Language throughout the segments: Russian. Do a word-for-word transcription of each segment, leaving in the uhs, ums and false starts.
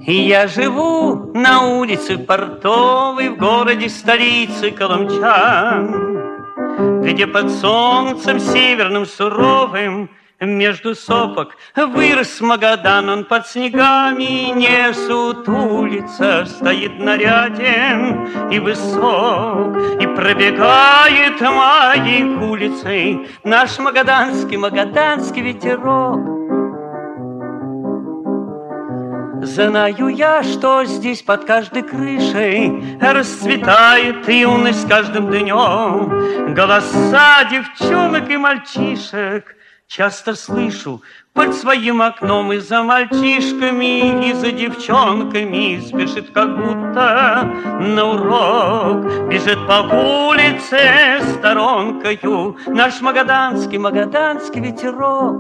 И я живу на улице Портовой в городе столицы Колымчан, где под солнцем северным суровым между сопок вырос Магадан. Он под снегами не сутулится, стоит наряден и высок, и пробегает моей улицей наш магаданский, магаданский ветерок. Знаю я, что здесь под каждой крышей расцветает юность с каждым днем. Голоса девчонок и мальчишек часто слышу под своим окном. И за мальчишками, и за девчонками спешит как будто на урок. Бежит по улице сторонкою наш магаданский, магаданский ветерок.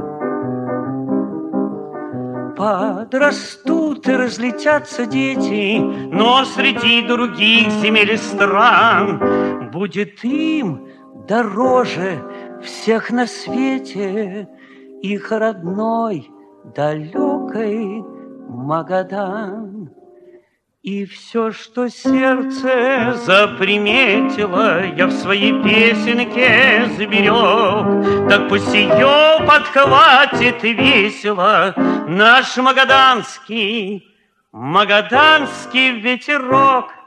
Подрастут и разлетятся дети, но среди других земель и стран будет им дороже всех на свете их родной далекой Магадан. И все, что сердце заприметило, я в своей песенке заберег. Так пусть ее подхватит весело наш магаданский, магаданский ветерок.